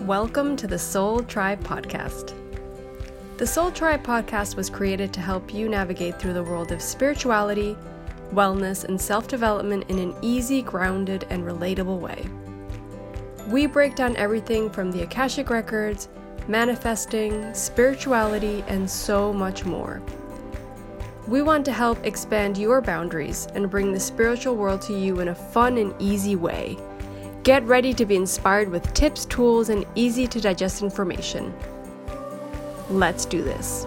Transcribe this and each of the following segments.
Welcome to the Soul Tribe Podcast. The Soul Tribe Podcast was created to help you navigate through the world of spirituality, wellness, and self-development in an easy, grounded, and relatable way. We break down everything from the Akashic Records, manifesting, spirituality, and so much more. We want to help expand your boundaries and bring the spiritual world to you in a fun and easy way. Get ready to be inspired with tips, tools, and easy to digest information. Let's do this.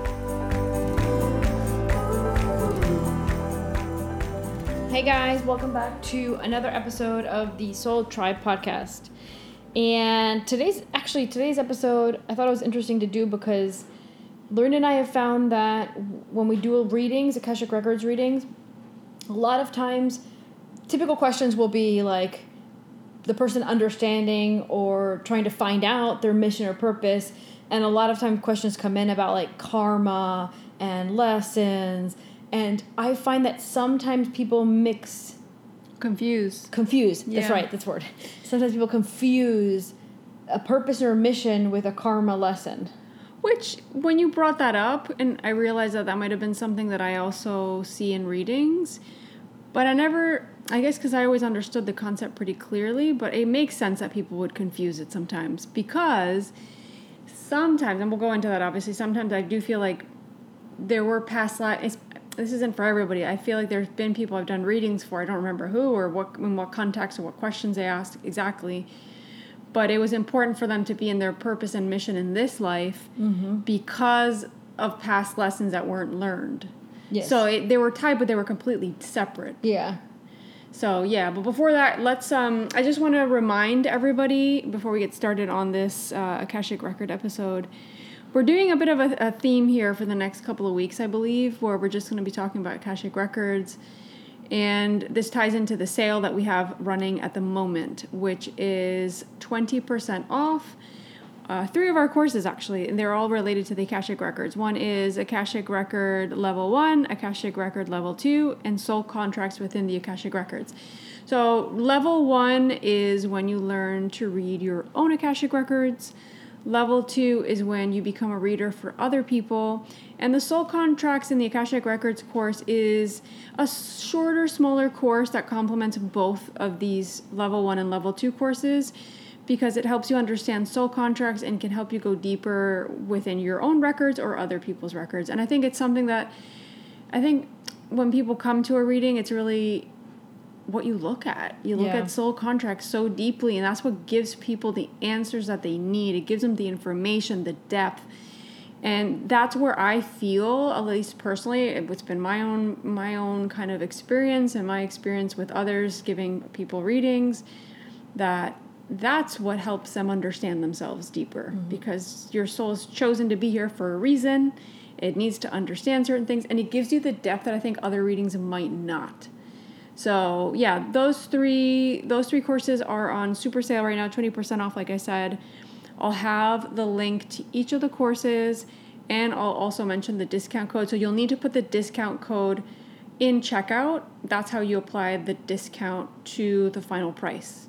Hey guys, welcome back to another episode of the Soul Tribe Podcast. And today's episode, I thought it was interesting to do because Lauren and I have found that when we do readings, Akashic Records readings, a lot of times typical questions will be like the person understanding or trying to find out their mission or purpose. And a lot of times questions come in about like karma and lessons. And I find that sometimes people Confuse. Yeah. That's right. That's the word. Sometimes people confuse a purpose or a mission with a karma lesson. Which, when you brought that up, and I realized that might have been something that I also see in readings, but I guess because I always understood the concept pretty clearly, but it makes sense that people would confuse it sometimes because sometimes, and we'll go into that obviously, sometimes I do feel like there were past lives. This isn't for everybody. I feel like there's been people I've done readings for. I don't remember who or in what context or what questions they asked exactly. But it was important for them to be in their purpose and mission in this life because of past lessons that weren't learned. Yes. So they were tied, but they were completely separate. Yeah. So, yeah. But before that, let's... I just want to remind everybody, before we get started on this Akashic Record episode, we're doing a bit of a theme here for the next couple of weeks, I believe, where we're just going to be talking about Akashic Records. And this ties into the sale that we have running at the moment, which is 20% off 3 of our courses, actually, and they're all related to the Akashic Records. One is Akashic Record Level 1, Akashic Record Level 2, and Soul Contracts within the Akashic Records. So Level 1 is when you learn to read your own Akashic Records. Level 2 is when you become a reader for other people. And the Soul Contracts in the Akashic Records course is a shorter, smaller course that complements both of these Level 1 and Level 2 courses because it helps you understand soul contracts and can help you go deeper within your own records or other people's records. And I think it's something that when people come to a reading, it's really what you look at. You look at soul contracts so deeply, and that's what gives people the answers that they need. It gives them the information, the depth. And that's where I feel, at least personally, it's been my own kind of experience and my experience with others giving people readings, that's what helps them understand themselves deeper because your soul is chosen to be here for a reason. It needs to understand certain things, and it gives you the depth that I think other readings might not. So yeah, those three courses are on super sale right now, 20% off, like I said. I'll have the link to each of the courses, and I'll also mention the discount code. So you'll need to put the discount code in checkout. That's how you apply the discount to the final price.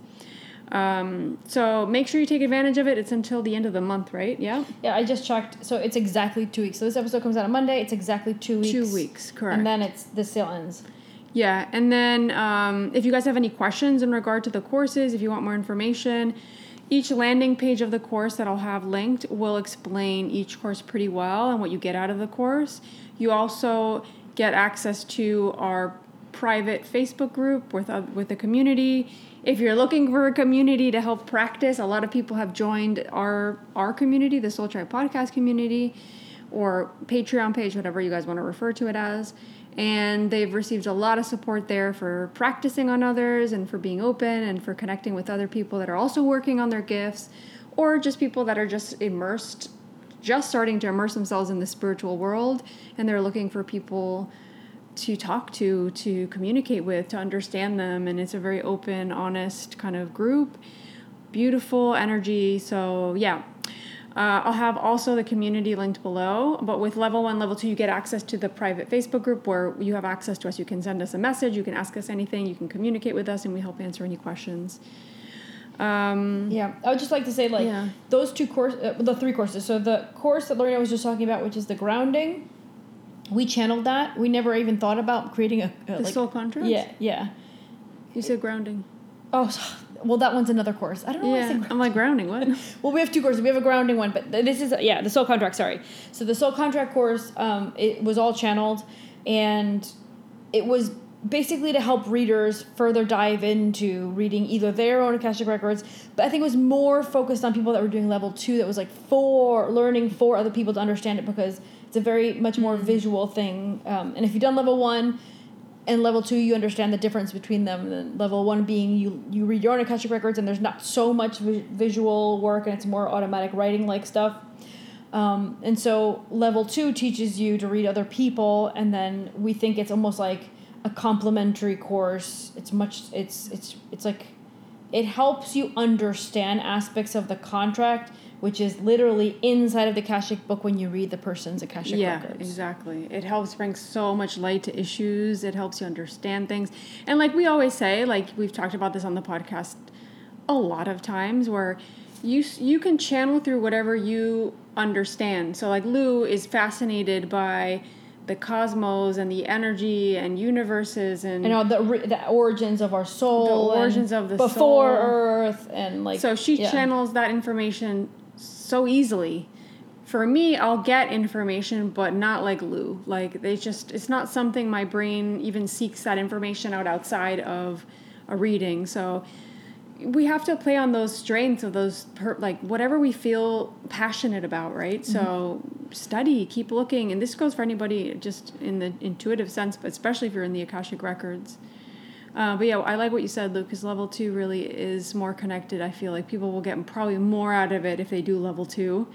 So make sure you take advantage of it. It's until the end of the month, right? Yeah. Yeah, I just checked. So it's exactly 2 weeks. So this episode comes out on Monday. It's exactly 2 weeks. 2 weeks, correct. And then the sale ends. Yeah, and then if you guys have any questions in regard to the courses, if you want more information, each landing page of the course that I'll have linked will explain each course pretty well and what you get out of the course. You also get access to our private Facebook group with the community. If you're looking for a community to help practice, a lot of people have joined our community, the Soul Tribe Podcast community, or Patreon page, whatever you guys want to refer to it as. And they've received a lot of support there for practicing on others and for being open and for connecting with other people that are also working on their gifts, or just people that are just starting to immerse themselves in the spiritual world, and they're looking for people to talk to communicate with, to understand them. And it's a very open, honest kind of group. Beautiful energy. So yeah. I'll have also the community linked below, but with level 1, level 2, you get access to the private Facebook group where you have access to us. You can send us a message, you can ask us anything, you can communicate with us, and we help answer any questions. Yeah, I would just like to say, like, those two the 3 courses. So the course that Lorena was just talking about, which is the grounding, we channeled that. We never even thought about creating the soul contracts? Yeah. You said grounding. Oh, well, that one's another course. I don't know why I said I'm like, grounding, what? Well, we have 2 courses. We have a grounding one, but this is, the soul contract, sorry. So the soul contract course, it was all channeled, and it was basically to help readers further dive into reading either their own Akashic records, but I think it was more focused on people that were doing level 2, that was like learning for other people to understand it, because it's a very much more visual thing. And if you've done level 1 and level 2, you understand the difference between them. And then level 1 being you read your own Akashic records, and there's not so much visual work, and it's more automatic writing like stuff. And so level 2 teaches you to read other people, and then we think it's almost like a complementary course. It's like it helps you understand aspects of the contract, which is literally inside of the Akashic book when you read the person's Akashic records. Yeah, exactly. It helps bring so much light to issues. It helps you understand things. And like we always say, like we've talked about this on the podcast a lot of times, where you can channel through whatever you understand. So like Lou is fascinated by the cosmos and the energy and universes and all the origins of our soul, the origins of the before soul. Earth, and like so she channels that information so easily. For me, I'll get information, but not like Lou. Like it's not something my brain even seeks that information out outside of a reading. So we have to play on those strengths of those, like whatever we feel passionate about, right? Mm-hmm. So study, keep looking. And this goes for anybody just in the intuitive sense, but especially if you're in the Akashic records. But yeah, I like what you said, Luke, because level 2 really is more connected. I feel like people will get probably more out of it if they do level 2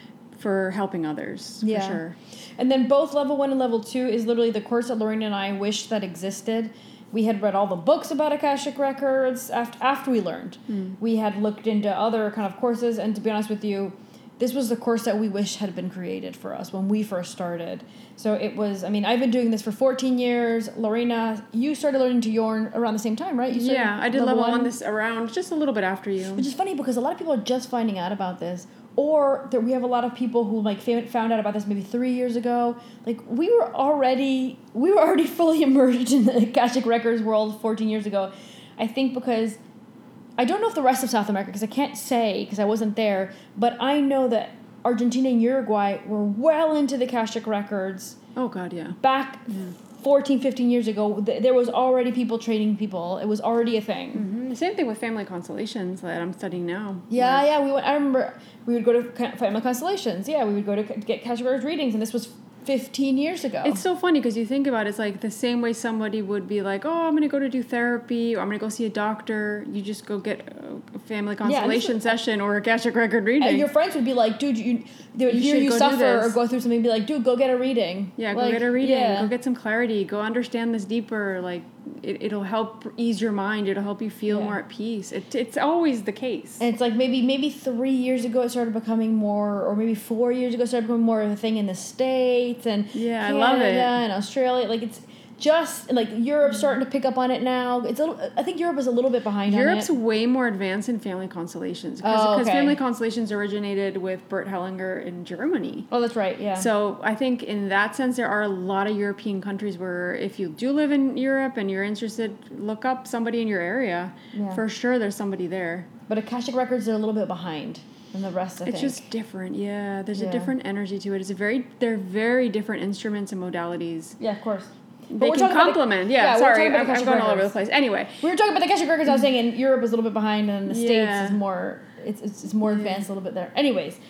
for helping others, for sure. And then both level 1 and level 2 is literally the course that Lorena and I wish that existed. We had read all the books about Akashic records after we learned. We had looked into other kind of courses, and to be honest with you, this was the course that we wish had been created for us when we first started. So it was, I mean, I've been doing this for 14 years. Lorena, you started learning to Yorn around the same time, right? I did level 1 this around just a little bit after you. Which is funny because a lot of people are just finding out about this. Or that we have a lot of people who like found out about this maybe 3 years ago. Like we were already fully immersed in the Akashic Records world 14 years ago. I think because I don't know if the rest of South America, because I can't say because I wasn't there, but I know that Argentina and Uruguay were well into the Akashic Records. Oh God, yeah. Back 14, 15 years ago, there was already people training people. It was already a thing. Mm-hmm. The same thing with family constellations that I'm studying now. Yeah. I remember we would go to family constellations. Yeah, we would go to get Akashic Records readings, and this was 15 years ago. It's so funny because you think about it, it's like the same way somebody would be like, oh, I'm going to go to do therapy, or I'm going to go see a doctor. You just go get a family constellation session or a Akashic record reading. And your friends would be like, dude, they would hear you suffer or go through something and be like, dude, go get a reading. Yeah, go get a reading. Yeah. Go get some clarity. Go understand this deeper. Like, it'll help ease your mind. It'll help you feel more at peace. It's always the case. And it's like maybe 3 years ago it started becoming more, or maybe 4 years ago it started becoming more of a thing in the States and Canada, I love it. And Australia. Like it's just like Europe's starting to pick up on it now. I think Europe is a little bit behind on it. Europe's way more advanced in family constellations because family constellations originated with Bert Hellinger in Germany. Oh, that's right. Yeah. So I think in that sense there are a lot of European countries where if you do live in Europe and you're interested, look up somebody in your area. Yeah. For sure, there's somebody there. But Akashic Records are a little bit behind than the rest. It's just different. Yeah, there's a different energy to it. They're very different instruments and modalities. Yeah, of course. They can complement. Sorry, I'm going all over the place. Anyway, we were talking about the Akashic Records. I was saying in Europe is a little bit behind, and the States is more. It's more advanced a little bit there. Anyways,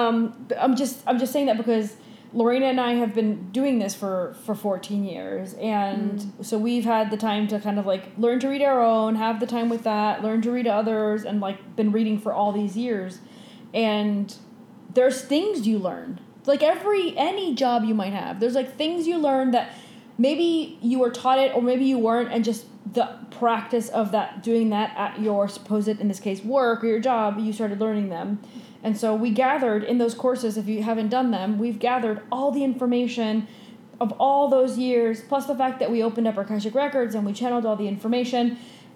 I'm just saying that because Lorena and I have been doing this for 14 years, and so we've had the time to kind of like learn to read our own, have the time with that, learn to read others, and like been reading for all these years, and there's things you learn. Like any job you might have, there's like things you learn that. Maybe you were taught it or maybe you weren't, and just the practice of doing that at your supposed, in this case, work or your job, you started learning them. And so we gathered in those courses, if you haven't done them, we've gathered all the information of all those years, plus the fact that we opened up our Akashic Records and we channeled all the information.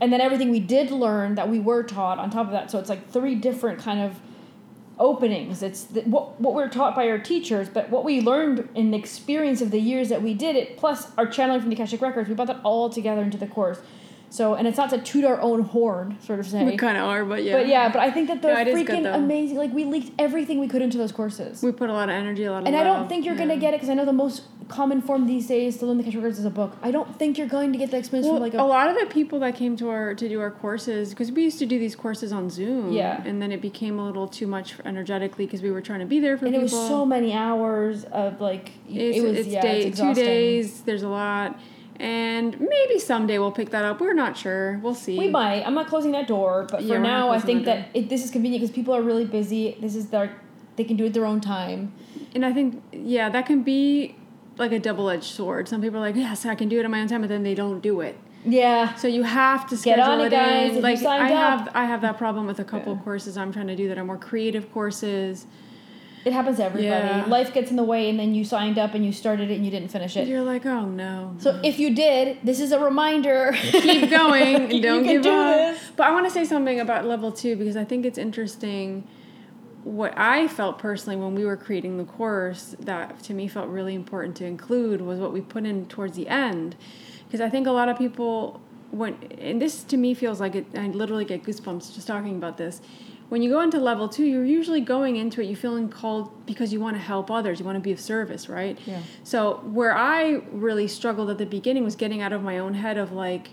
and then everything we did learn that we were taught on top of that. So it's like 3 different kind of openings. It's what we're taught by our teachers, but what we learned in the experience of the years that we did it, plus our channeling from the Akashic Records, we brought that all together into the course. So, and it's not to toot our own horn, sort of say. We kind of are, but yeah. But I think that they're it is freaking good, amazing. Like, we leaked everything we could into those courses. We put a lot of energy, a lot of and love. I don't think you're going to get it, because I know the most common form these days to learn the Akashic Records is a book. I don't think you're going to get the experience from like a lot of the people that came to do our courses, because we used to do these courses on Zoom. Yeah. And then it became a little too much energetically because we were trying to be there for people. And it was so many hours of like, it's 2 days. There's a lot. And maybe someday we'll pick that up. We're not sure. We'll see. We might. I'm not closing that door, but for now, I think that this is convenient because people are really busy. This is they can do it their own time. And I think, that can be like a double-edged sword. Some people are like, yes, I can do it in my own time, but then they don't do it. Yeah. So you have to schedule Get on it, guys. Like, if you signed up. I have that problem with a couple of courses I'm trying to do that are more creative courses. It happens to everybody. Yeah. Life gets in the way, and then you signed up and you started it and you didn't finish it. You're like, oh no. So if you did, this is a reminder. Keep going and don't give up. This. But I want to say something about level 2 because I think it's interesting. What I felt personally when we were creating the course that to me felt really important to include was what we put in towards the end. Because I think a lot of people, and this to me feels like I literally get goosebumps just talking about this. When you go into level 2, you're usually going into it, you feeling called because you want to help others, you want to be of service, right? Yeah. So where I really struggled at the beginning was getting out of my own head of like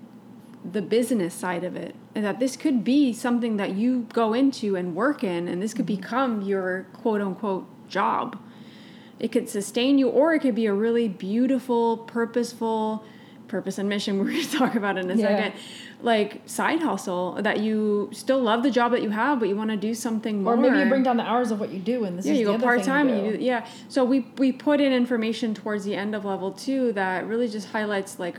the business side of it, and that this could be something that you go into and work in, and this could become your quote unquote job. It could sustain you, or it could be a really beautiful, purposeful purpose and mission we're going to talk about in a second, like side hustle that you still love the job that you have, but you want to do something more. Or maybe you bring down the hours of what you do, and this is you the go other part-time thing and you do. So we put in information towards the end of level 2 that really just highlights like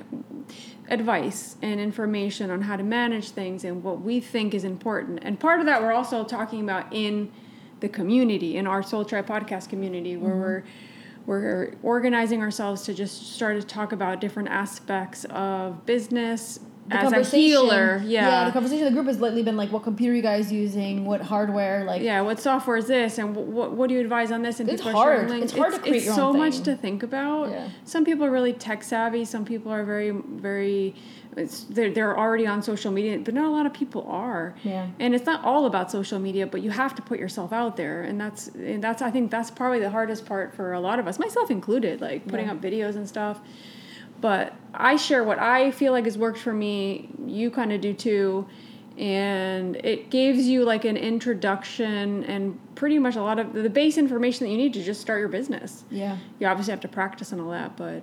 advice and information on how to manage things and what we think is important. And part of that we're also talking about in the community, in our Soul Tribe podcast community, where we're organizing ourselves to just start to talk about different aspects of business as a healer. The conversation in the group has lately been like, what computer are you guys using? What hardware? Like, what software is this? And what do you advise on this? And it's hard. It's hard to create your own thing. It's so much to think about. Yeah. Some people are really tech savvy. Some people are very, very... They're already on social media, but not a lot of people are. Yeah. And it's not all about social media, but you have to put yourself out there, and that's I think that's probably the hardest part for a lot of us, myself included, like putting up videos and stuff. But I share what I feel like has worked for me. You kind of do too, and it gives you like an introduction and pretty much a lot of the base information that you need to just start your business. Yeah. You obviously have to practice and all that, but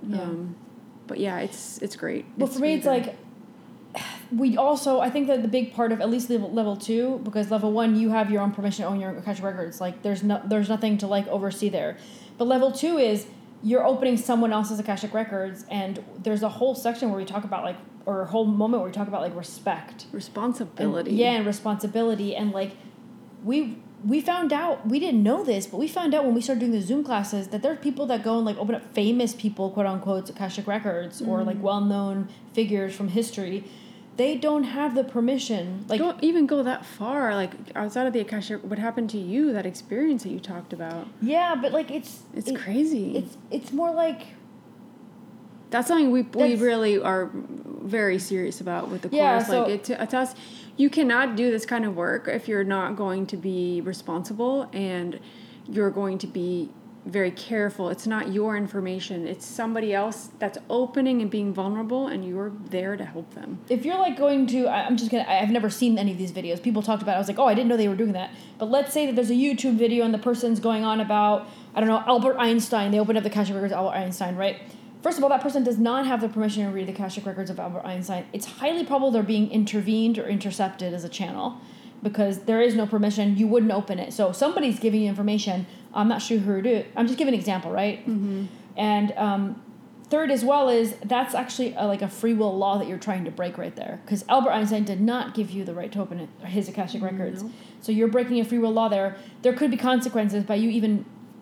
it's great. Well, for me, it's like we also, I think that the big part of at least level 2, because level 1 you have your own permission to own your Akashic Records. Like there's nothing to like oversee there, but level 2 is you're opening someone else's Akashic Records, and there's a whole section where we talk about like, or a whole moment where we talk about like responsibility, and responsibility, and like we found out, we didn't know this, but we found out when we started doing the Zoom classes that there are people that go and like open up famous people, quote unquote, Akashic Records, or like well-known figures from history. They don't have the permission. Like, don't even go that far. Like outside of the Akashic, what happened to you? That experience that you talked about. Yeah, but like it's crazy. It's more like that's something we really are very serious about with the course. Yeah, so, like it's us. You cannot do this kind of work if you're not going to be responsible and you're going to be very careful. It's not your information. It's somebody else that's opening and being vulnerable, and you're there to help them. If you're like going to, I've never seen any of these videos. People talked about it. I was like, oh, I didn't know they were doing that. But let's say that there's a YouTube video and the person's going on about, I don't know, Albert Einstein. They opened up the Akashic Records of Albert Einstein, right? First of all, that person does not have the permission to read the Akashic Records of Albert Einstein. It's highly probable they're being intervened or intercepted as a channel because there is no permission. You wouldn't open it. So somebody's giving you information. I'm not sure who to do it. I'm just giving an example, right? Mm-hmm. And third as well is that's actually like a free will law that you're trying to break right there, because Albert Einstein did not give you the right to open his Akashic Records. So you're breaking a free will law there. There could be consequences by you even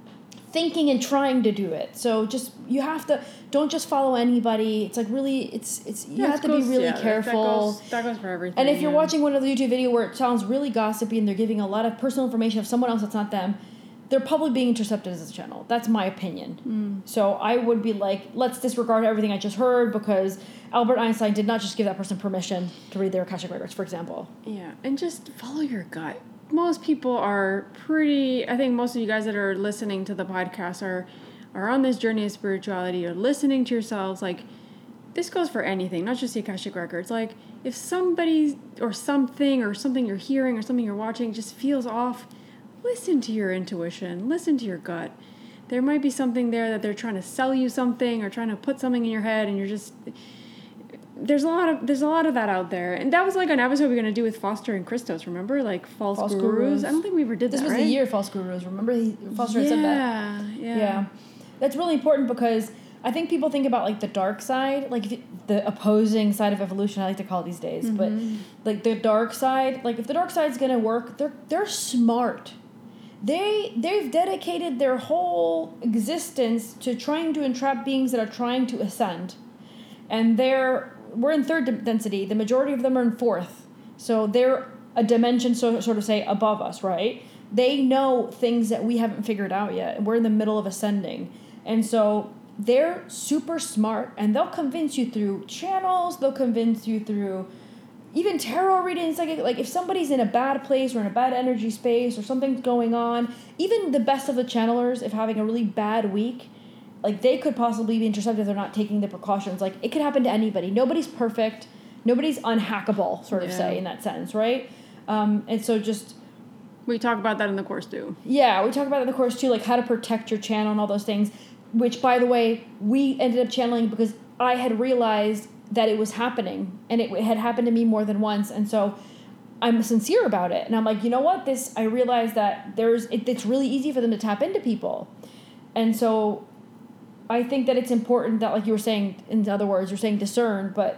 thinking and trying to do it. So you have to, don't just follow anybody. It's like really, you have to be really careful. That goes for everything. And if you're watching one of the YouTube video where it sounds really gossipy and they're giving a lot of personal information of someone else that's not them, they're probably being intercepted as a channel. That's my opinion. So I would be like, let's disregard everything I just heard because Albert Einstein did not just give that person permission to read their Akashic records, for example. Yeah, and just follow your gut. Most people are I think most of you guys that are listening to the podcast are on this journey of spirituality, or listening to yourselves. Like, this goes for anything, not just the Akashic records. Like, if somebody or something you're hearing or something you're watching just feels off, listen to your intuition, listen to your gut. There might be something there that they're trying to sell you something or trying to put something in your head, and you're just... There's a lot of that out there. And that was like an episode we were going to do with Foster and Christos, remember? Like false gurus. I don't think we ever did this that, was right? the year false gurus. Remember Foster had said that? Yeah. That's really important because I think people think about like the dark side, like the opposing side of evolution, I like to call it these days. But like the dark side, like if the dark side's going to work, they're smart. They've dedicated their whole existence to trying to entrap beings that are trying to ascend. And we're in third density. The majority of them are in fourth. So they're a dimension sort of say above us, right? They know things that we haven't figured out yet. We're in the middle of ascending. And so they're super smart, and they'll convince you through channels. They'll convince you through even tarot readings. Like if somebody's in a bad place or in a bad energy space or something's going on, even the best of the channelers, if having a really bad week, like, they could possibly be intercepted if they're not taking the precautions. Like, it could happen to anybody. Nobody's perfect. Nobody's unhackable, sort of say, in that sense, right? And so just... We talk about that in the course, too. Yeah, we talk about it in the course, too, like how to protect your channel and all those things, which, by the way, we ended up channeling because I had realized that it was happening, and it had happened to me more than once, and so I'm sincere about it. And I'm like, you know what? I realized that it's really easy for them to tap into people. And so... I think that it's important that, like you were saying, in other words, you're saying discern, but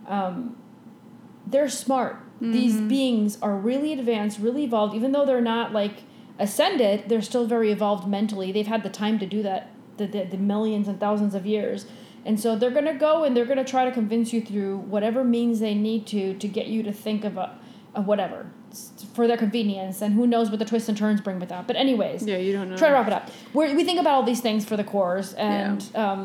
they're smart. These beings are really advanced, really evolved. Even though they're not, like, ascended, they're still very evolved mentally. They've had the time to do that, the millions and thousands of years. And so they're going to go and they're going to try to convince you through whatever means they need to get you to think of whatever for their convenience, and who knows what the twists and turns bring with that. But anyways, yeah, you don't know. Try to wrap it up. We think about all these things for the course, and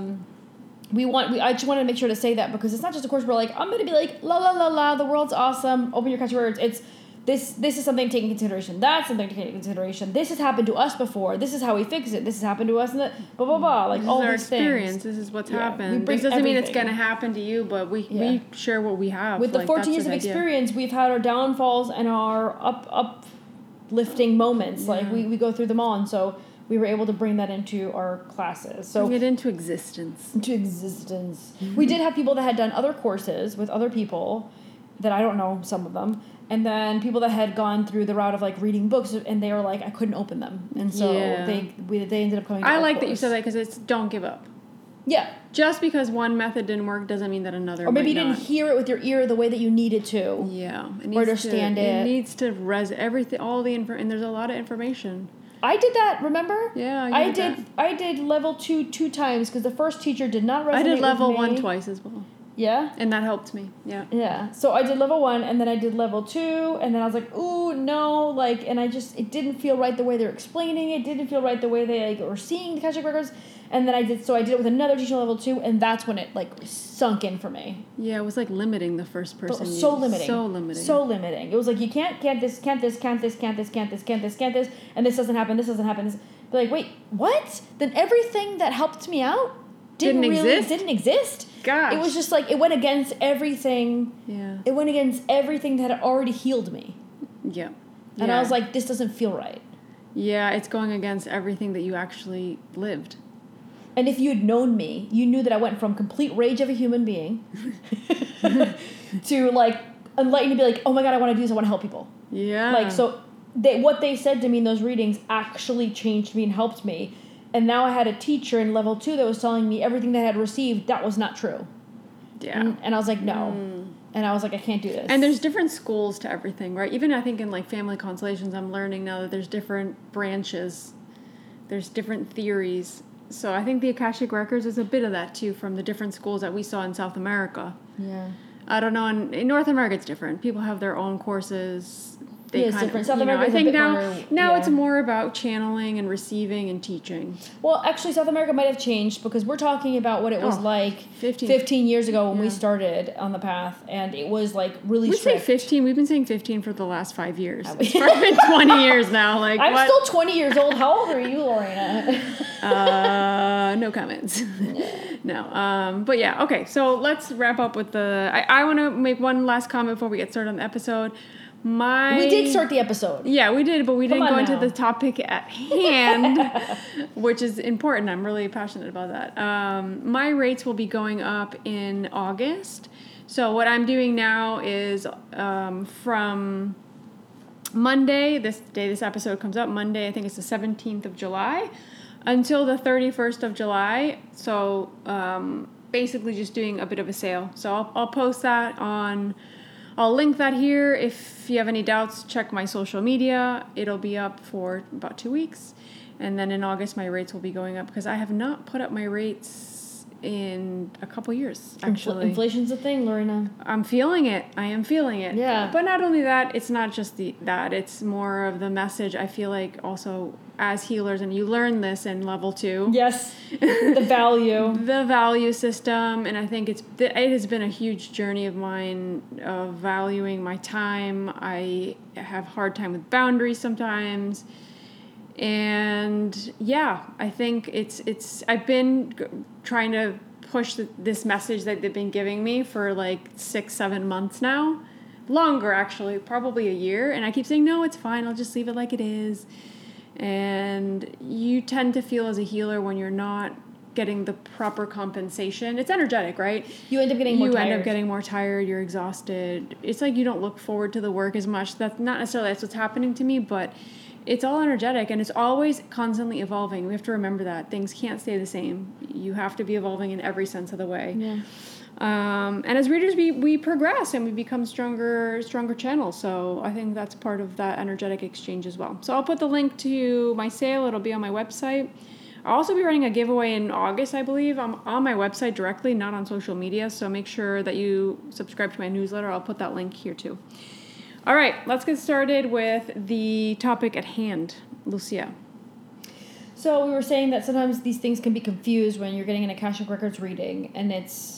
I just wanted to make sure to say that because it's not just a course where like I'm going to be like la la la la, the world's awesome, open your Akashic words. It's this is something to take into consideration. That's something to take into consideration. This has happened to us before. This is how we fix it. This has happened to us, and blah blah blah. Like this all is our these experience. things. This is what's Yeah. happened. This doesn't mean it's going to happen to you, but we share what we have. With the 14 years of experience, we've had our downfalls and our uplifting moments. Yeah. Like we go through them all, and so we were able to bring that into our classes. So bring it into existence. Mm-hmm. We did have people that had done other courses with other people that I don't know, some of them. And then people that had gone through the route of like reading books, and they were like, I couldn't open them, and so they ended up coming. To I our like course. that you said that because it's don't give up. Yeah. Just because one method didn't work doesn't mean that another. Or maybe you might didn't not. hear it with your ear the way that you needed to. Yeah. Or understand it. It needs to everything, all the info, and there's a lot of information. I did that. Remember? Yeah. I did level 2 times because the first teacher did not resonate. I did level with me. 1 twice as well. Yeah? And that helped me. Yeah. Yeah. So I did level 1, and then I did level 2, and then I was like, ooh, no, like, and it didn't feel right the way they're explaining it. It didn't feel right the way they like were seeing the Akashic records. And then I did it with another teacher level 2, and that's when it like sunk in for me. Yeah, it was like limiting the first person. So limiting. It was like you can't this, and this doesn't happen, But like, wait, what? Then everything that helped me out didn't exist. Gosh. It was just like it went against everything. Yeah. It went against everything that had already healed me. Yeah. And I was like, this doesn't feel right. Yeah, it's going against everything that you actually lived. And if you had known me, you knew that I went from complete rage of a human being to like enlightened to be like, oh my God, I want to do this. I want to help people. Yeah. Like, so what they said to me in those readings actually changed me and helped me. And now I had a teacher in level 2 that was telling me everything that I had received, that was not true. Yeah. And I was like, no. And I was like, I can't do this. And there's different schools to everything, right? Even I think in like family constellations, I'm learning now that there's different branches There's different theories. So I think the Akashic Records is a bit of that too, from the different schools that we saw in South America. Yeah. I don't know. In North America, it's different. People have their own courses. It's different. South I America is think a bit now more, it's more about channeling and receiving and teaching. Well, actually, South America might have changed because we're talking about what it was like 15 years ago when we started on the path, and it was like really strict. We say 15. We've been saying 15 for the last 5 years. It's probably been 20 years now. Like I'm still 20 years old. How old are you, Lorena? No comments. No. But yeah, okay. So let's wrap up with I want to make one last comment before we get started on the episode. We did start the episode. Yeah, we did, but we didn't go into now. the topic at hand, which is important. I'm really passionate about that. My rates will be going up in August. So what I'm doing now is from Monday, this episode comes up, Monday, I think it's the 17th of July, until the 31st of July. So basically just doing a bit of a sale. So I'll post that I'll link that here. If you have any doubts, check my social media. It'll be up for about 2 weeks. And then in August, my rates will be going up because I have not put up my rates in a couple years, actually. Inflation's a thing, Lorena. I'm feeling it. I am feeling it. Yeah. But not only that, it's not just that. It's more of the message. I feel like also as healers, and you learn this in level 2. Yes. The value. The value system. And I think it has been a huge journey of mine of valuing my time. I have a hard time with boundaries sometimes. And yeah, I think I've been trying to push this message that they've been giving me for like 6-7 months now. Longer, actually, probably a year. And I keep saying, no, it's fine. I'll just leave it like it is. And you tend to feel as a healer when you're not getting the proper compensation. It's energetic, right? You end up getting more tired. You end up getting more tired. You're exhausted. It's like you don't look forward to the work as much. That's not necessarily what's happening to me, but it's all energetic, and it's always constantly evolving. We have to remember that. Things can't stay the same. You have to be evolving in every sense of the way. Yeah. And as readers, we progress and we become stronger channels. So I think that's part of that energetic exchange as well. So I'll put the link to my sale. It'll be on my website. I'll also be running a giveaway in August, I believe. I'm on my website directly, not on social media. So make sure that you subscribe to my newsletter. I'll put that link here too. All right, let's get started with the topic at hand. Lucia. So we were saying that sometimes these things can be confused when you're getting an Akashic Records reading, and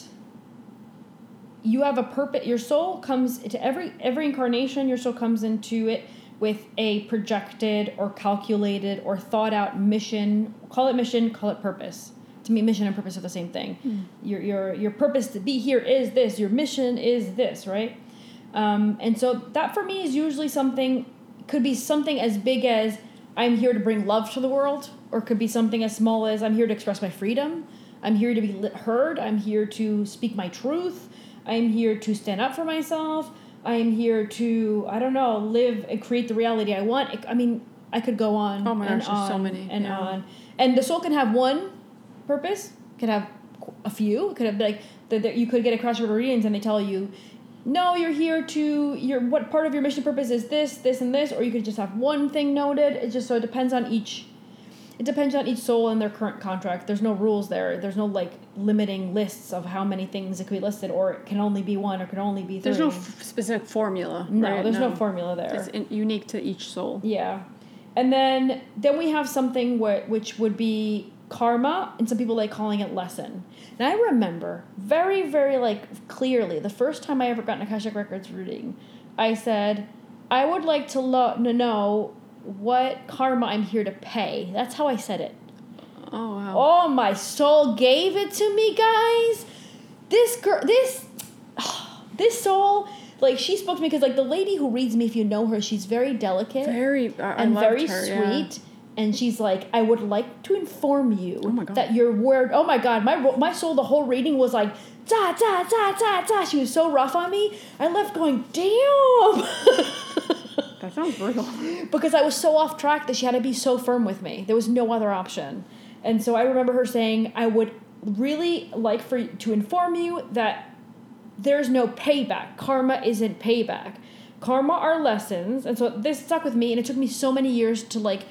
you have a purpose. Your soul comes into every incarnation. Your soul comes into it with a projected or calculated or thought out mission. Call it mission, call it purpose. To me, mission and purpose are the same thing. Your purpose to be here is this. Your mission is this, right? And so that for me is usually could be something as big as I'm here to bring love to the world, or could be something as small as I'm here to express my freedom. I'm here to be heard. I'm here to speak my truth. I'm here to stand up for myself. I'm here to, I don't know, live and create the reality I want. I mean, I could go on. Oh my gosh, there's so many. And on. And the soul can have one purpose, can have a few. It could have like, you could get across your readings and they tell you, no, you're here what part of your mission purpose is this, and this, or you could just have one thing noted. It depends on each soul and their current contract. There's no rules there. There's no like limiting lists of how many things it could be listed, or it can only be one, or can only be 3. There's no specific formula. No, right? there's no formula there. It's unique to each soul. Yeah. And then we have something which would be karma, and some people like calling it lesson. And I remember very, very like clearly the first time I ever got an Akashic Records reading, I said, I would like to know what karma I'm here to pay. That's how I said it. Oh, wow. Oh, my soul gave it to me, guys. This soul, like, she spoke to me because, like, the lady who reads me, if you know her, she's very delicate. And very her, sweet. Yeah. And she's like, I would like to inform you that your word. Oh my God, my soul, the whole reading was like, da, da, da, da, da. She was so rough on me. I left going, damn. That sounds brutal. Because I was so off track that she had to be so firm with me. There was no other option. And so I remember her saying, I would really like to inform you that there's no payback. Karma isn't payback. Karma are lessons. And so this stuck with me, and it took me so many years to like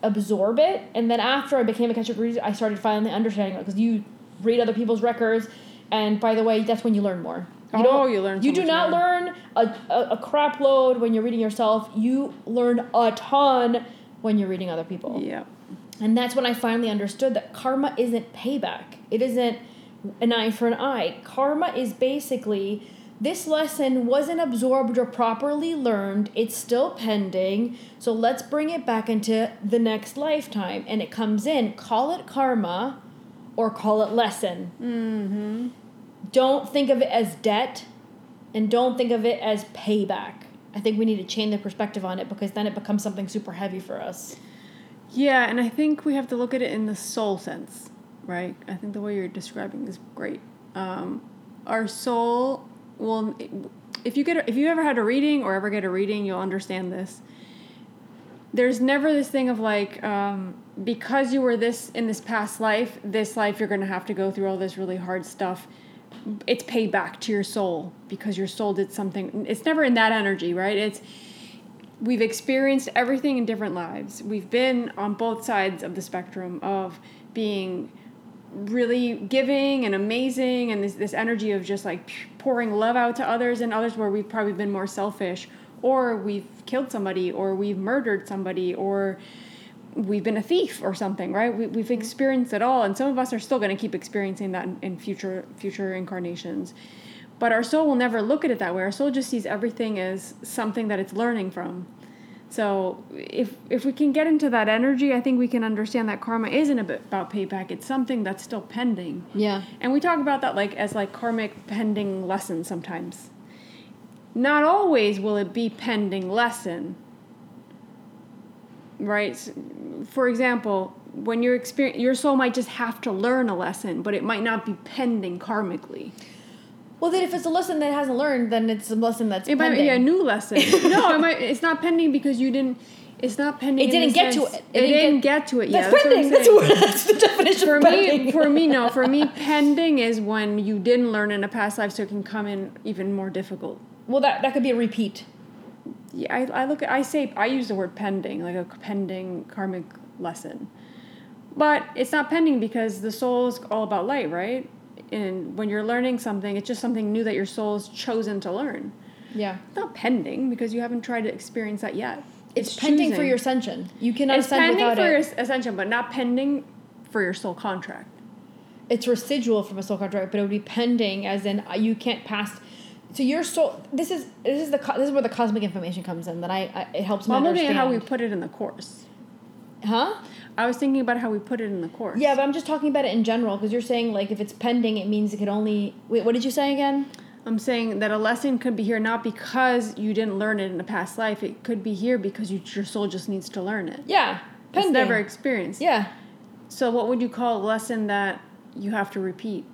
absorb it. And then after I became a Akashic reader, I started finally understanding it, because you read other people's records, and by the way, that's when you learn more. You learn so You do much not more. learn a crap load when you're reading yourself. You learn a ton when you're reading other people. Yeah. And that's when I finally understood that karma isn't payback. It isn't an eye for an eye. Karma is basically, this lesson wasn't absorbed or properly learned. It's still pending. So let's bring it back into the next lifetime. And it comes in. Call it karma or call it lesson. Mm-hmm. Don't think of it as debt, and don't think of it as payback. I think we need to change the perspective on it, because then it becomes something super heavy for us. Yeah, and I think we have to look at it in the soul sense, right? I think the way you're describing is great. Our soul will, if you ever had a reading or ever get a reading, you'll understand this. There's never this thing of like, because you were this in this past life, this life you're going to have to go through all this really hard stuff. It's payback to your soul because your soul did something. It's never in that energy, right? We've experienced everything in different lives. We've been on both sides of the spectrum of being really giving and amazing, and this energy of just like pouring love out to others, and others where we've probably been more selfish, or we've killed somebody, or we've murdered somebody, or we've been a thief or something, right? We've experienced it all, and some of us are still going to keep experiencing that in future incarnations. But our soul will never look at it that way. Our soul just sees everything as something that it's learning from. So if we can get into that energy, I think we can understand that karma isn't about payback. It's something that's still pending. Yeah. And we talk about that as karmic pending lesson sometimes. Not always will it be pending lesson. Right? For example, when your soul might just have to learn a lesson, but it might not be pending karmically. Well, then if it's a lesson that it hasn't learned, then it's a lesson that's It pending. might be a new lesson. No, it's not pending because you didn't. It's not pending. It didn't get to it. It didn't get to it yet. That's pending. That's the definition For of pending. For me, pending is when you didn't learn in a past life, so it can come in even more difficult. Well, that could be a repeat. Yeah, I use the word pending, like a pending karmic lesson. But it's not pending because the soul is all about light, right? And when you're learning something, it's just something new that your soul's chosen to learn. Yeah. It's not pending because you haven't tried to experience that yet. It's pending choosing. for your ascension. You cannot It's ascend pending without for it. your ascension, but not pending for your soul contract. It's residual from a soul contract, but it would be pending, as in you can't pass. So your soul. This is where the cosmic information comes in. That it helps me I'm looking understand. at how we put it in the course. Huh? I was thinking about how we put it in the course. Yeah, but I'm just talking about it in general, because you're saying like if it's pending, it means it could only. Wait, what did you say again? I'm saying that a lesson could be here not because you didn't learn it in a past life. It could be here because your soul just needs to learn it. Yeah, pending. It's never experienced. Yeah. So what would you call a lesson that you have to repeat?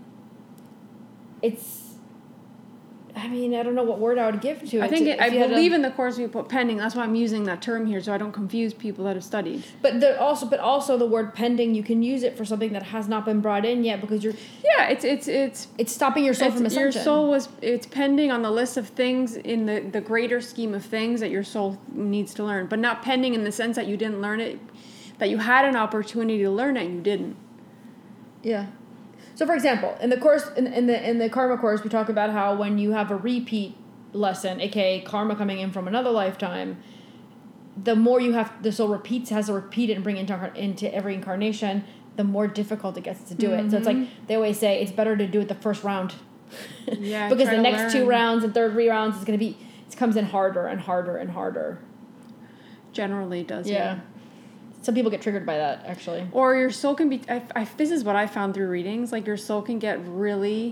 I mean, I don't know what word I would give to it. I think I believe in the course we put pending. That's why I'm using that term here, so I don't confuse people that have studied. But also the word pending, you can use it for something that has not been brought in yet, because Yeah, it's stopping your soul from ascension. Your soul it's pending on the list of things in the greater scheme of things that your soul needs to learn, but not pending in the sense that you didn't learn it, that you had an opportunity to learn it and you didn't. Yeah. So, for example, in the course, in the karma course, we talk about how when you have a repeat lesson, aka karma coming in from another lifetime, the more the soul has to repeat it and bring it into every incarnation, the more difficult it gets to do it. So it's like they always say it's better to do it the first round. Yeah. Because the next 2 rounds and 3 rounds is going to it comes in harder and harder and harder. Generally does. Yeah. Some people get triggered by that, actually. Or your soul can be... this is what I found through readings. Like, your soul can get really...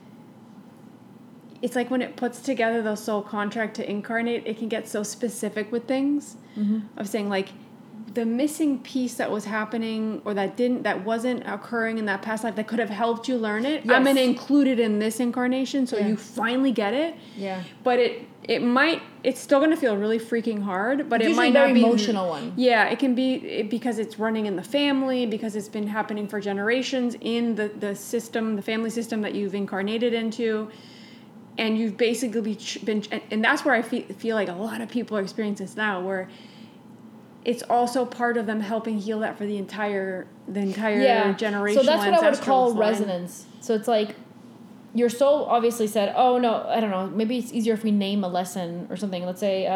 It's like when it puts together the soul contract to incarnate, it can get so specific with things. Mm-hmm. Of saying, like, the missing piece that was happening or that wasn't occurring in that past life that could have helped you learn it, yes. I'm going to include it in this incarnation so you finally get it. Yeah. But it's still going to feel really freaking hard, but it's it might not be... a very emotional one. Yeah, it can be because it's running in the family, because it's been happening for generations in the system, the family system that you've incarnated into. And you've basically been... And that's where I feel like a lot of people are experiencing this now, where it's also part of them helping heal that for the entire generational. So that's what I would call line. resonance. So it's like your soul obviously said, oh no, I don't know, maybe it's easier if we name a lesson or something. Let's say,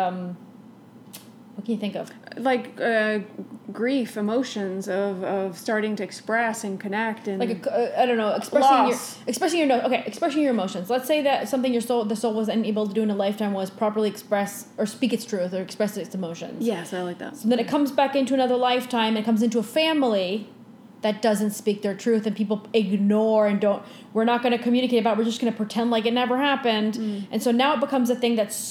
what can you think of? Like grief, emotions of starting to express and connect, and like I don't know, expressing your emotions. Let's say that something the soul wasn't able to do in a lifetime was properly express or speak its truth or express its emotions. Yes, I like that. So then it comes back into another lifetime. It comes into a family that doesn't speak their truth, and people ignore and we're not going to communicate about it. We're just going to pretend like it never happened. And so now it becomes a thing that's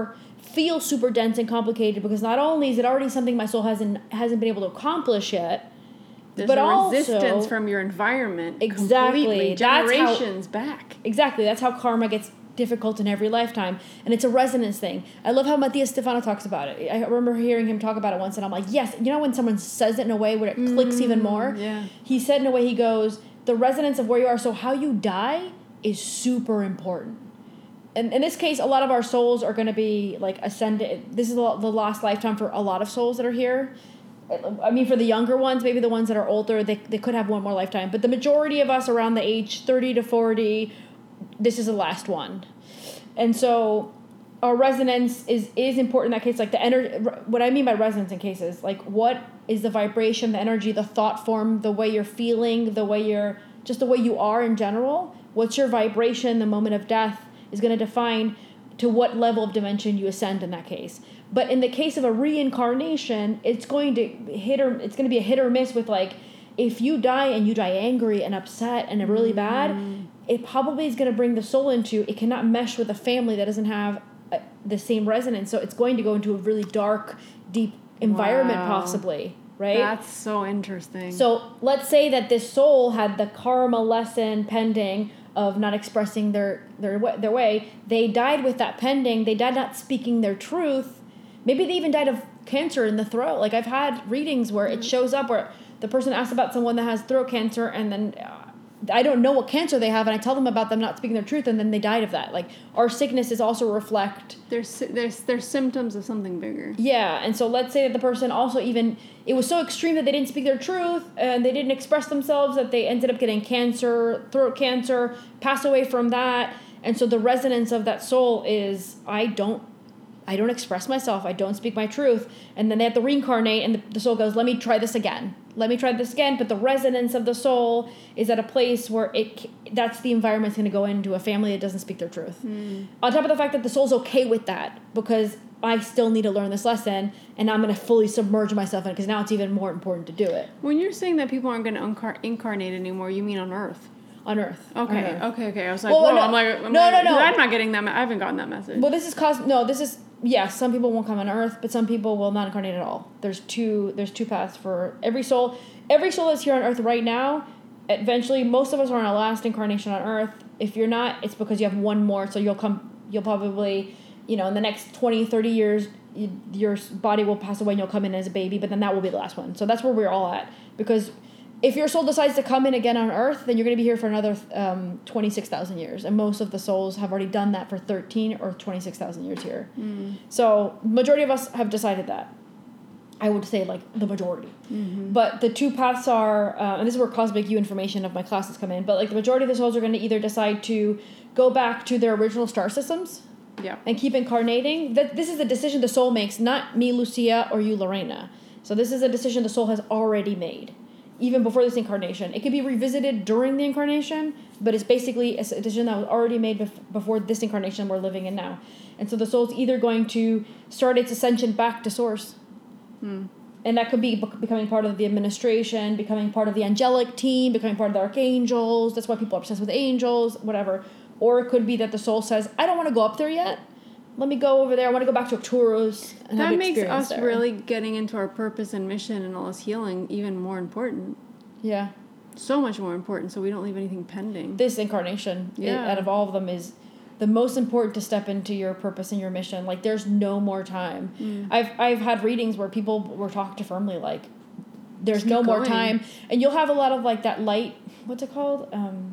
feels super dense and complicated, because not only is it already something my soul hasn't been able to accomplish yet, there's but a resistance from your environment. Exactly. Completely. Generations back. Exactly. That's how karma gets difficult in every lifetime. And it's a resonance thing. I love how Matthias Stefano talks about it. I remember hearing him talk about it once, and I'm like, yes. You know when someone says it in a way where it clicks even more? Yeah. He said in a way, he goes, the resonance of where you are, so how you die is super important. And in this case, a lot of our souls are going to be like ascended. This is the last lifetime for a lot of souls that are here. I mean, for the younger ones, maybe the ones that are older, they could have one more lifetime. But the majority of us around the age 30 to 40, this is the last one. And so our resonance is important in that case. Like the energy, what I mean by resonance in cases, like what is the vibration, the energy, the thought form, the way you're feeling, the way you are in general. What's your vibration, the moment of death, is going to define to what level of dimension you ascend in that case. But in the case of a reincarnation, it's going to be a hit or miss with, like, if you die and you die angry and upset and really bad, it probably is going to bring the soul into, it cannot mesh with a family that doesn't have the same resonance. So it's going to go into a really dark, deep environment possibly, right? That's so interesting. So let's say that this soul had the karma lesson pending of not expressing their way. They died with that pending. They died not speaking their truth. Maybe they even died of cancer in the throat. Like, I've had readings where it shows up where the person asks about someone that has throat cancer, and then I don't know what cancer they have, and I tell them about them not speaking their truth, and then they died of that. Like, our sicknesses also reflect. There's symptoms of something bigger. Yeah, and so let's say that the person also it was so extreme that they didn't speak their truth, and they didn't express themselves, that they ended up getting cancer, throat cancer, pass away from that. And so the resonance of that soul is, I don't express myself, I don't speak my truth. And then they have to reincarnate, and the soul goes, let me try this again. But the resonance of the soul is at a place where that's the environment's going to go into a family that doesn't speak their truth. On top of the fact that the soul's okay with that, because I still need to learn this lesson, and I'm going to fully submerge myself in it, because now it's even more important to do it. When you're saying that people aren't going to incarnate anymore, you mean on Earth? On Earth. Okay. On Earth. Okay. I was like, well, whoa. No. I'm not getting that. I haven't gotten that message. Well, some people won't come on Earth, but some people will not incarnate at all. There's two paths for every soul. Every soul that's here on Earth right now, eventually, most of us are on our last incarnation on Earth. If you're not, it's because you have one more. So you'll probably, in the next 20, 30 years, your body will pass away and you'll come in as a baby, but then that will be the last one. So that's where we're all at. Because if your soul decides to come in again on Earth, then you're going to be here for another 26,000 years. And most of the souls have already done that for 13 or 26,000 years here. So majority of us have decided that. I would say, like, the majority. But the two paths are, and this is where Cosmic You information of my classes come in, but, like, the majority of the souls are going to either decide to go back to their original star systems and keep incarnating. This is a decision the soul makes, not me, Lucia, or you, Lorena. So this is a decision the soul has already made, even before this incarnation. It could be revisited during the incarnation, but it's basically a decision that was already made before this incarnation we're living in now. And so the soul's either going to start its ascension back to source. And that could be becoming part of the administration, becoming part of the angelic team, becoming part of the archangels. That's why people are obsessed with angels, whatever. Or it could be that the soul says, I don't want to go up there yet. Let me go over there. I want to go back to Arcturus. And that have makes experience us there. really getting into our purpose and mission and all this healing even more important. Yeah. So much more important, so we don't leave anything pending. This incarnation, out of all of them, is the most important to step into your purpose and your mission. Like, there's no more time. I've had readings where people were talked to firmly, like, there's no more time. And you'll have a lot of, like, that light, what's it called?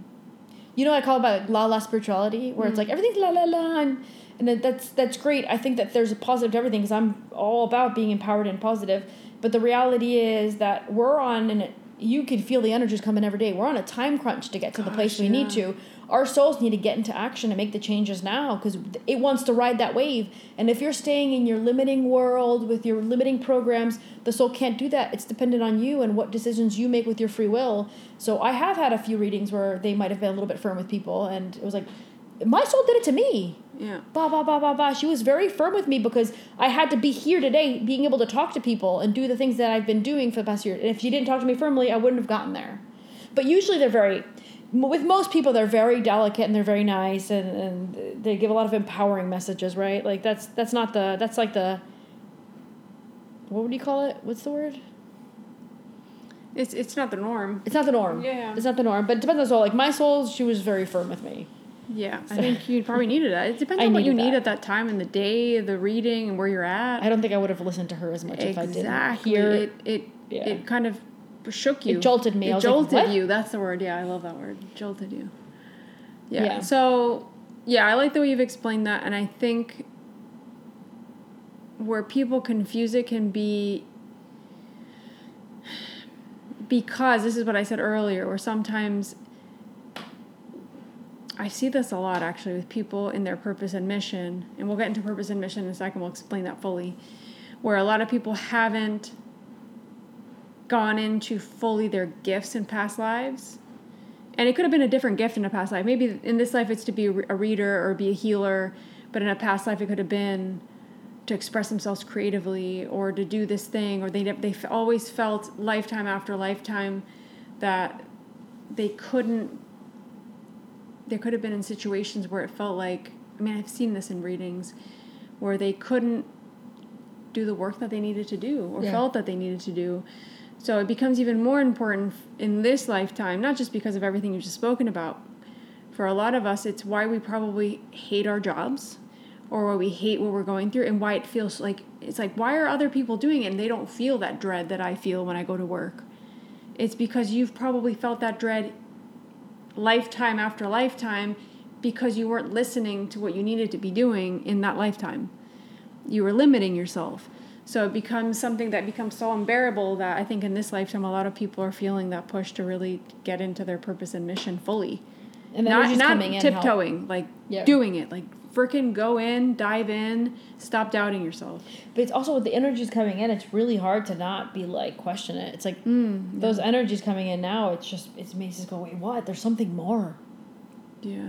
I call it like la spirituality, where it's like everything's la la la, and that's great. I think that there's a positive to everything, because I'm all about being empowered and positive. But the reality is that we're on, and you can feel the energies coming every day. We're on a time crunch to get to the place we need to. Our souls need to get into action and make the changes now because it wants to ride that wave. And if you're staying in your limiting world with your limiting programs, the soul can't do that. It's dependent on you and what decisions you make with your free will. So I have had a few readings where they might have been a little bit firm with people, and it was like, my soul did it to me. Yeah. Bah, bah, bah, bah, bah. She was very firm with me because I had to be here today, being able to talk to people and do the things that I've been doing for the past year. And if she didn't talk to me firmly, I wouldn't have gotten there. But usually with most people, they're very delicate and they're very nice and they give a lot of empowering messages, right? Like that's like the, what would you call it? What's the word? It's not the norm. It's not the norm. Yeah. It's not the norm. But it depends on the soul. Like my soul, she was very firm with me. Yeah, I think you probably needed that. It depends on what you need at that time in the day, the reading, and where you're at. I don't think I would have listened to her as much if I didn't hear. It kind of shook you. It jolted me. It jolted you. That's the word. Yeah, I love that word. Jolted you. Yeah. So, I like the way you've explained that, and I think where people confuse it can be because this is what I said earlier, where sometimes I see this a lot actually with people in their purpose and mission, and we'll get into purpose and mission in a second, we'll explain that fully, where a lot of people haven't gone into fully their gifts in past lives. And it could have been a different gift in a past life. Maybe in this life it's to be a reader or be a healer, but in a past life it could have been to express themselves creatively or to do this thing, or they always felt lifetime after lifetime that they could have been in situations where it felt like, I've seen this in readings, where they couldn't do the work that they needed to do or felt that they needed to do. So it becomes even more important in this lifetime, not just because of everything you've just spoken about. For a lot of us, it's why we probably hate our jobs or why we hate what we're going through and why it feels like, it's like, why are other people doing it and they don't feel that dread that I feel when I go to work? It's because you've probably felt that dread lifetime after lifetime because you weren't listening to what you needed to be doing in that lifetime. You were limiting yourself. So it becomes something that becomes so unbearable that I think in this lifetime a lot of people are feeling that push to really get into their purpose and mission fully. And not tiptoeing, like doing it, like freaking go in, dive in, stop doubting yourself. But it's also with the energies coming in, it's really hard to not be like, question it. It's like those energies coming in now, it makes us go, wait, what? There's something more. Yeah.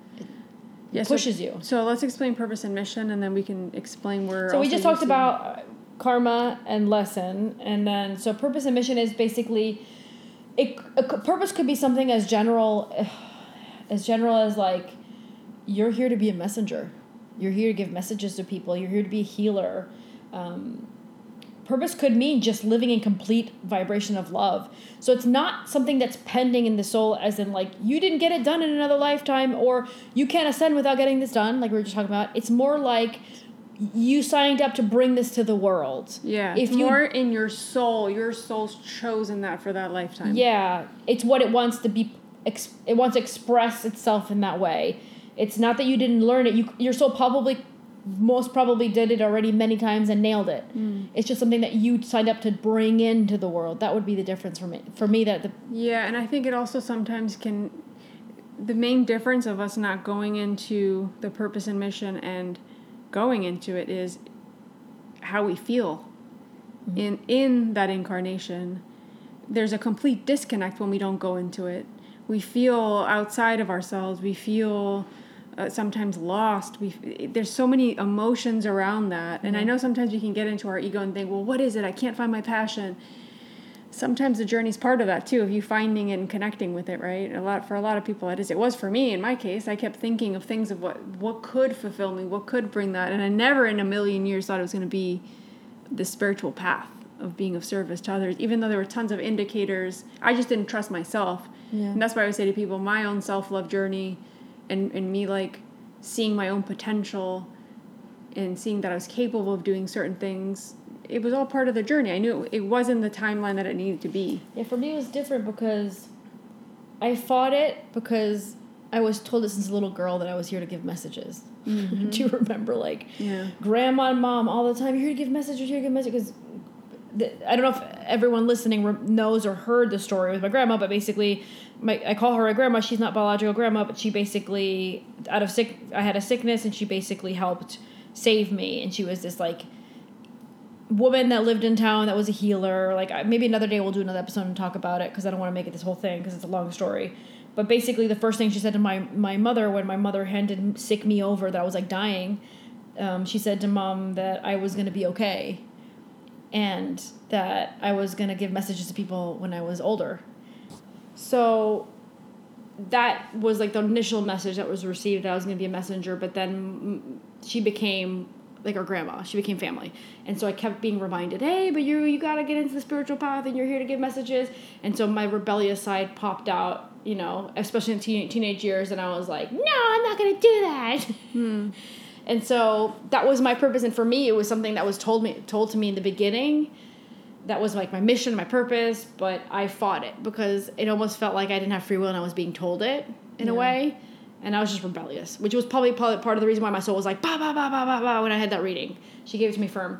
It pushes you. So let's explain purpose and mission, and then we can explain where. So we just talked about karma and lesson, and then so purpose and mission is basically, a purpose could be something as general as like, you're here to be a messenger. You're here to give messages to people. You're here to be a healer. Purpose could mean just living in complete vibration of love. So it's not something that's pending in the soul, as in like, you didn't get it done in another lifetime, or you can't ascend without getting this done, like we were just talking about. It's more like you signed up to bring this to the world. Yeah, it's more in your soul. Your soul's chosen that for that lifetime. Yeah, it's what it wants to be. It wants to express itself in that way. It's not that you didn't learn it. Your soul most probably did it already many times and nailed it. It's just something that you signed up to bring into the world. That would be the difference for me. Yeah, and I think it also sometimes the main difference of us not going into the purpose and mission and going into it is how we feel in that incarnation. There's a complete disconnect when we don't go into it. We feel outside of ourselves. We feel sometimes lost. There's so many emotions around that. And I know sometimes we can get into our ego and think, well, what is it? I can't find my passion. Sometimes the journey's part of that too, of you finding it and connecting with it, right? For a lot of people, it was for me. In my case, I kept thinking of things of what could fulfill me, what could bring that. And I never in a million years thought it was going to be the spiritual path of being of service to others, even though there were tons of indicators. I just didn't trust myself. Yeah. And that's why I would say to people, my own self-love journey and me like seeing my own potential and seeing that I was capable of doing certain things, it was all part of the journey. I knew it wasn't the timeline that it needed to be. Yeah, for me it was different because I fought it because I was told it since a little girl that I was here to give messages. Mm-hmm. Do you remember, grandma and mom all the time, you're here to give messages, because I don't know if everyone listening knows or heard the story with my grandma, but basically, I call her a grandma. She's not biological grandma, but she basically, I had a sickness, and she basically helped save me. And she was this like woman that lived in town that was a healer. Like, maybe another day we'll do another episode and talk about it, because I don't want to make it this whole thing because it's a long story. But basically, the first thing she said to my mother when my mother handed sick me over that I was like dying, she said to Mom that I was going to be okay, and that I was going to give messages to people when I was older. So that was like the initial message that was received, that I was going to be a messenger. But then she became like our grandma. She became family. And so I kept being reminded, hey, but you got to get into the spiritual path, and you're here to give messages. And so my rebellious side popped out, you know, especially in teenage years. And I was like, no, I'm not going to do that. And so that was my purpose. And for me, it was something that was told to me in the beginning. That was like my mission, my purpose. But I fought it because it almost felt like I didn't have free will and I was being told it in a way. And I was just rebellious, which was probably part of the reason why my soul was like, bah, bah, bah, bah, bah, bah, when I had that reading. She gave it to me firm.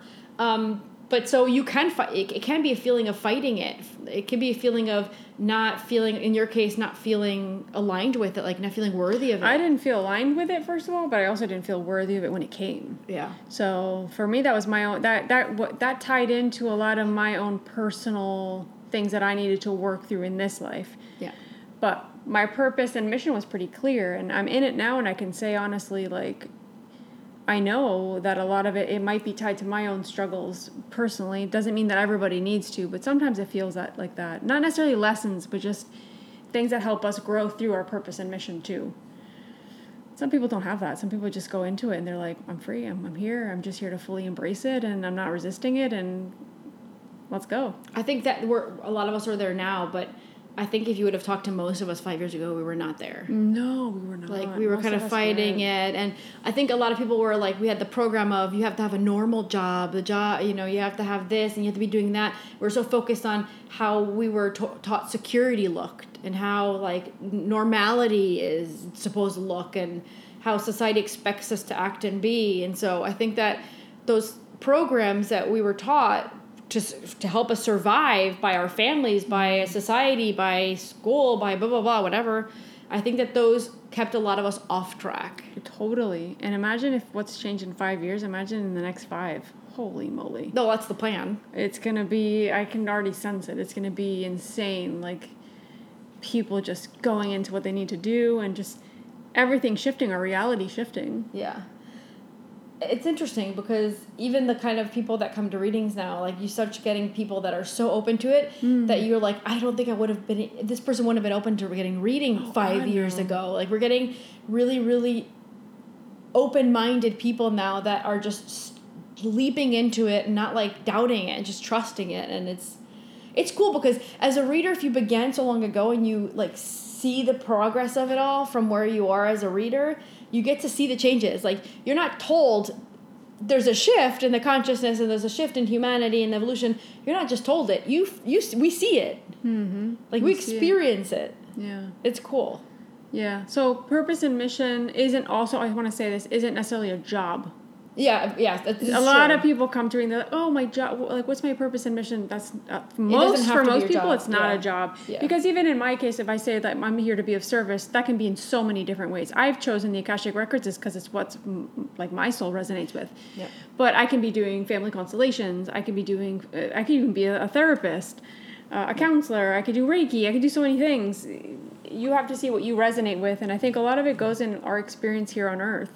But so you can fight. It can be a feeling of fighting it. It can be a feeling of not feeling, in your case, not feeling aligned with it, like not feeling worthy of it. I didn't feel aligned with it, first of all, but I also didn't feel worthy of it when it came. Yeah. So for me, that was my own, that tied into a lot of my own personal things that I needed to work through in this life. Yeah. But my purpose and mission was pretty clear, and I'm in it now, and I can say honestly, like, I know that a lot of it might be tied to my own struggles personally. It doesn't mean that everybody needs to, but sometimes it feels like that. Not necessarily lessons, but just things that help us grow through our purpose and mission too. Some people don't have that. Some people just go into it and they're like, I'm free, I'm here, I'm just here to fully embrace it, and I'm not resisting it, and let's go. I think that a lot of us are there now, but I think if you would have talked to most of us 5 years ago, we were not there. No, we were not. Like, we were kind of fighting it. And I think a lot of people were like, we had the program of, you have to have a normal job. The job, you know, you have to have this and you have to be doing that. We're so focused on how we were taught security looked, and how, like, normality is supposed to look, and how society expects us to act and be. And so I think that those programs that we were taught to help us survive by our families, by society, by school, by blah, blah, blah, whatever, I think that those kept a lot of us off track. Totally. And imagine if what's changed in 5 years, imagine in the next 5. Holy moly. No, that's the plan. It's going to be, I can already sense it. It's going to be insane. Like, people just going into what they need to do, and just everything shifting, our reality shifting. Yeah. It's interesting because even the kind of people that come to readings now, like, you start getting people that are so open to it that you're like, I don't think I would have been, this person wouldn't have been open to getting reading 5 years ago. Like, we're getting really, really open-minded people now that are just leaping into it and not, like, doubting it and just trusting it. And it's cool because as a reader, if you began so long ago and you, like, see the progress of it all from where you are as a reader, you get to see the changes. Like, you're not told there's a shift in the consciousness and there's a shift in humanity and evolution. You're not just told it. We see it. Mm-hmm. Like, we experience it. Yeah. It's cool. Yeah. So purpose and mission isn't also, I want to say this, isn't necessarily a job. Yeah. A lot of people come to read and they're like, oh, my job, like, what's my purpose and mission? That's for most people, it's not a job. Yeah. Because even in my case, if I say that I'm here to be of service, that can be in so many different ways. I've chosen the Akashic Records is because it's what's, like, my soul resonates with. Yeah. But I can be doing family constellations. I can even be a therapist, a counselor. I could do Reiki. I could do so many things. You have to see what you resonate with. And I think a lot of it goes in our experience here on Earth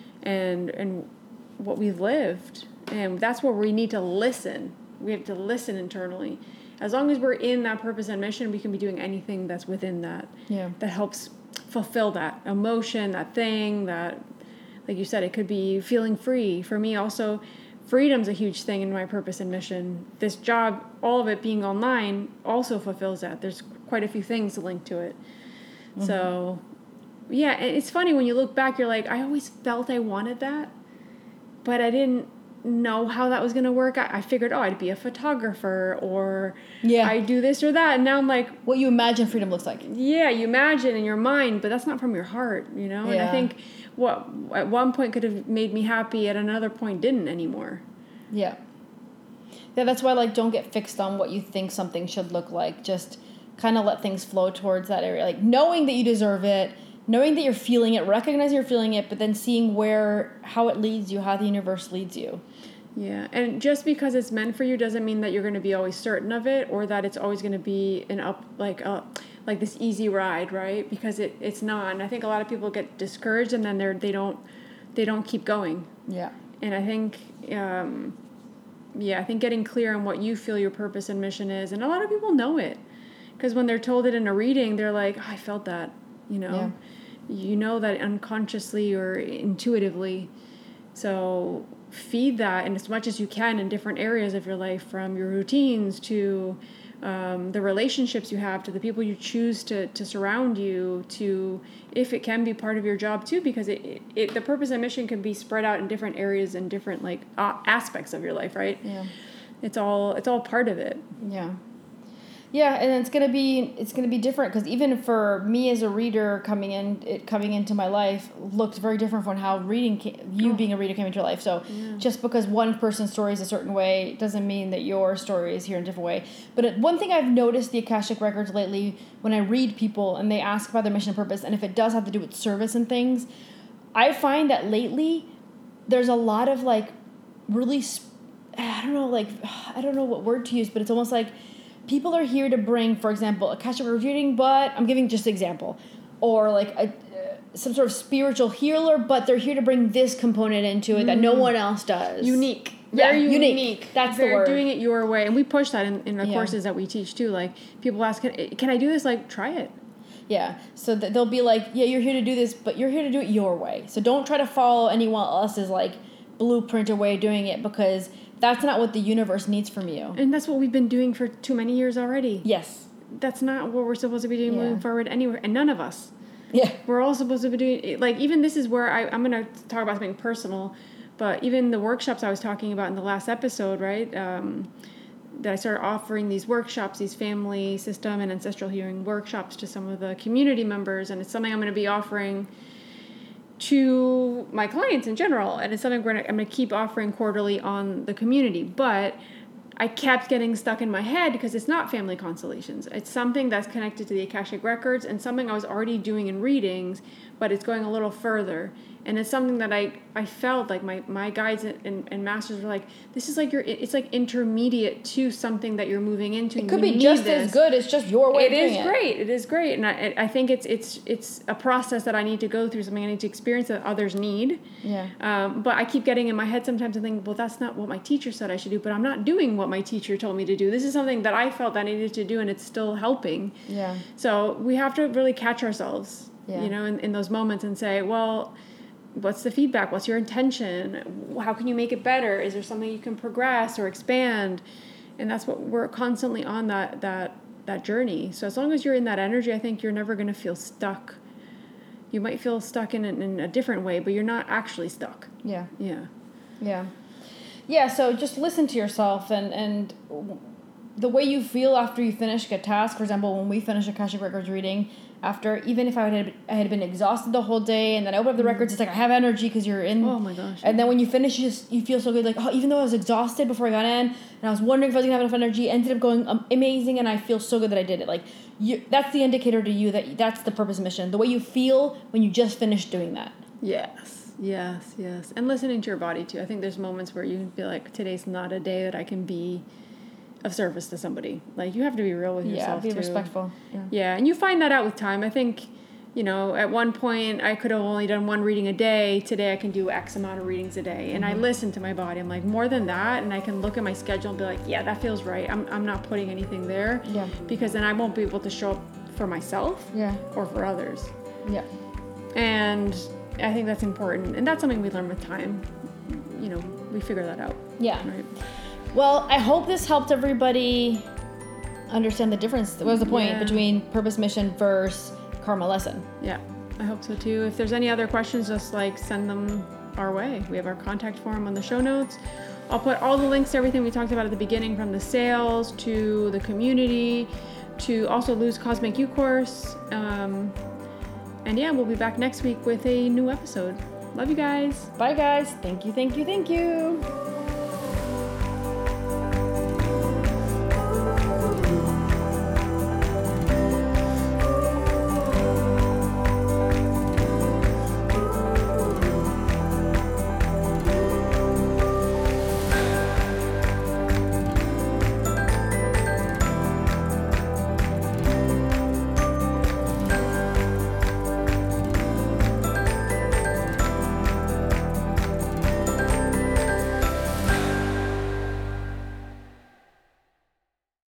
and what we've lived, and that's where we need to listen. We have to listen internally. As long as we're in that purpose and mission, we can be doing anything that's within that. Yeah. That helps fulfill that emotion, that thing, that, like you said, it could be feeling free. For me also, freedom's a huge thing in my purpose and mission. This job, all of it being online, also fulfills that. There's quite a few things linked to it. Mm-hmm. So, yeah, it's funny when you look back, you're like, I always felt I wanted that, but I didn't know how that was going to work. I figured, I'd be a photographer, or I'd do this or that. And now I'm like, what you imagine freedom looks like. Yeah, you imagine in your mind, but that's not from your heart, you know? Yeah. And I think what at one point could have made me happy, at another point didn't anymore. Yeah. Yeah, that's why, like, don't get fixed on what you think something should look like. Just kind of let things flow towards that area. Like, knowing that you deserve it, knowing that you're feeling it, recognizing you're feeling it, but then seeing how it leads you, how the universe leads you. Yeah, and just because it's meant for you doesn't mean that you're going to be always certain of it, or that it's always going to be like this easy ride, right? Because it's not. And I think a lot of people get discouraged, and then they don't keep going. Yeah. And I think I think getting clear on what you feel your purpose and mission is, and a lot of people know it, because when they're told it in a reading, they're like, oh, I felt that, Yeah. You know that unconsciously or intuitively. So feed that in as much as you can in different areas of your life, from your routines to the relationships you have, to the people you choose to surround you, to if it can be part of your job too, because the purpose and mission can be spread out in different areas and different aspects of your life, right? Yeah. It's all part of it. Yeah. Yeah, and it's gonna be different, because even for me as a reader coming into my life looked very different from how being a reader came into your life. So just because one person's story is a certain way doesn't mean that your story is here in a different way. But one thing I've noticed the Akashic Records lately, when I read people and they ask about their mission and purpose, and if it does have to do with service and things, I find that lately there's a lot of like really, I don't know what word to use, but it's almost like people are here to bring, for example, Akashic reading, but I'm giving just an example, or like some sort of spiritual healer, but they're here to bring this component into it that no one else does. Unique. Very unique. That's the word. Doing it your way. And we push that in the courses that we teach too. Like, people ask, can I do this? Like, try it. Yeah. So they'll be like, yeah, you're here to do this, but you're here to do it your way. So don't try to follow anyone else's like blueprint or way of doing it, because that's not what the universe needs from you. And that's what we've been doing for too many years already. Yes. That's not what we're supposed to be doing moving forward anywhere. And none of us. Yeah. We're all supposed to be doing, like, even this is where I'm going to talk about something personal, but even the workshops I was talking about in the last episode, right? That I started offering these workshops, these family system and ancestral healing workshops to some of the community members. And it's something I'm going to be offering to my clients in general, and it's something I'm going to keep offering quarterly on the community. But I kept getting stuck in my head because it's not family constellations. It's something that's connected to the Akashic Records and something I was already doing in readings, but it's going a little further. And it's something that I felt like my guides and masters were like, this is like it's like intermediate to something that you're moving into. It could be just as good. It's just your way of doing it. It is great. And I think it's a process that I need to go through, something I need to experience that others need. Yeah. But I keep getting in my head sometimes and think, well, that's not what my teacher said I should do, but I'm not doing what my teacher told me to do. This is something that I felt I needed to do, and it's still helping. Yeah. So we have to really catch ourselves, Yeah. in those moments and say, well, what's the feedback? What's your intention? How can you make it better? Is there something you can progress or expand? And that's what we're constantly on that journey. So as long as you're in that energy, I think you're never going to feel stuck. You might feel stuck in a different way, but you're not actually stuck. Yeah. Yeah. Yeah. Yeah, so just listen to yourself and the way you feel after you finish a task. For example, when we finish Akashic Records reading, after, even if I had been exhausted the whole day, and then I open up the records, it's like I have energy because you're in. Oh my gosh. And then when you finish, you feel so good. Like, oh, even though I was exhausted before I got in, and I was wondering if I was going to have enough energy, ended up going amazing, and I feel so good that I did it. Like, that's the indicator to you that's the purpose mission. The way you feel when you just finished doing that. Yes. And listening to your body too. I think there's moments where you can feel like today's not a day that I can be of service to somebody. Like, you have to be real with yourself. Yeah, be respectful. Yeah, and you find that out with time. I think, at one point I could have only done one reading a day. Today I can do X amount of readings a day. And I listen to my body. I'm like, more than that, and I can look at my schedule and be like, yeah, that feels right. I'm not putting anything there. Yeah. Because then I won't be able to show up for myself. Yeah. Or for others. Yeah. And I think that's important. And that's something we learn with time. We figure that out. Yeah. Right. Well, I hope this helped everybody understand the difference. What was the point between purpose mission versus karma lesson? Yeah, I hope so too. If there's any other questions, just send them our way. We have our contact form on the show notes. I'll put all the links to everything we talked about at the beginning, from the sales to the community to also Lou's Cosmic You course. And we'll be back next week with a new episode. Love you guys. Bye, guys. Thank you.